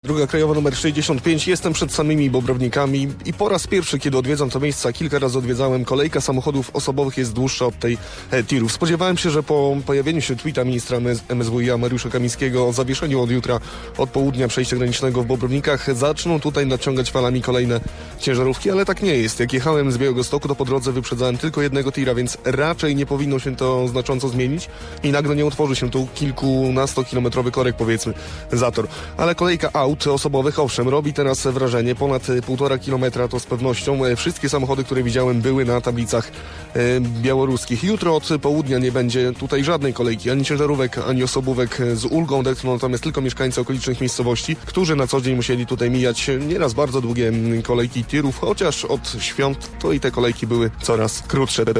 Droga krajowa numer 65, jestem przed samymi Bobrownikami i po raz pierwszy, kiedy odwiedzam to miejsce, a kilka razy odwiedzałem, kolejka samochodów osobowych jest dłuższa od tej tirów. Spodziewałem się, że po pojawieniu się tweeta ministra MSWiA Mariusza Kamińskiego o zawieszeniu od jutra, od południa przejścia granicznego w Bobrownikach, zaczną tutaj nadciągać falami kolejne ciężarówki, ale tak nie jest. Jak jechałem z Białegostoku, to po drodze wyprzedzałem tylko jednego tira, więc raczej nie powinno się to znacząco zmienić i nagle nie utworzy się tu kilkunastokilometrowy korek, powiedzmy, zator. Ale kolejka aut osobowych, owszem, robi teraz wrażenie. Ponad 1,5 kilometra to z pewnością. Wszystkie samochody, które widziałem, były na tablicach białoruskich. Jutro od południa nie będzie tutaj żadnej kolejki, ani ciężarówek, ani osobówek. Z ulgą odetchną natomiast tylko mieszkańcy okolicznych miejscowości, którzy na co dzień musieli tutaj mijać nieraz bardzo długie kolejki tirów, chociaż od świąt to i te kolejki były coraz krótsze.